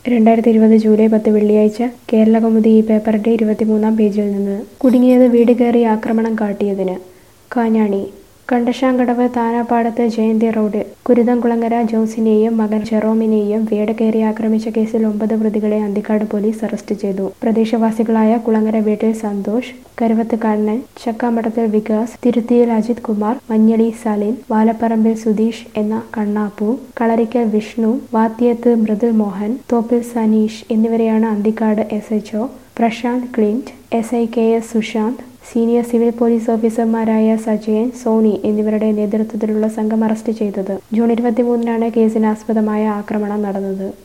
2020 July 10 വെള്ളിയാഴ്ച കേരളകൗമുദി ഈ പേപ്പറിന്റെ 23-ാം പേജിൽ നിന്ന് കുടുങ്ങിയത് വീട് കയറി ആക്രമണം കാട്ടിയതിന്. കാഞ്ഞാണി കണ്ടശാങ്കടവ് താനാപ്പാടത്ത് ജയന്തി റോഡ് കുരുതംകുളങ്ങര ജോസിനെയും മകൻ ജെറോമിനെയും വീട് കയറി ആക്രമിച്ച കേസിൽ 9 പ്രതികളെ അന്തിക്കാട് പോലീസ് അറസ്റ്റ് ചെയ്തു. പ്രദേശവാസികളായ കുളങ്ങര വീട്ടിൽ സന്തോഷ്, കരുവത്ത് കണ്ണൻ, ചക്കാമഠത്തിൽ വികാസ്, തിരുത്തിയിൽ അജിത് കുമാർ, മഞ്ഞളി സലിൻ, വാലപ്പറമ്പിൽ സുധീഷ് എന്ന കണ്ണാപ്പു, കളരിക്കൽ വിഷ്ണു, വാത്തിയത്ത് മൃദുൽ മോഹൻ, തോപ്പിൽ സനീഷ് എന്നിവരെയാണ് Anthikkad SHO Prashanth Clint, SI KS Sushanth, senior civil police ഓഫീസർമാരായ സജയൻ, സോണി എന്നിവരുടെ നേതൃത്വത്തിലുള്ള സംഘം അറസ്റ്റ് ചെയ്തത്. ജൂൺ 23-നാണ് കേസിനാസ്പദമായ ആക്രമണം നടന്നത്.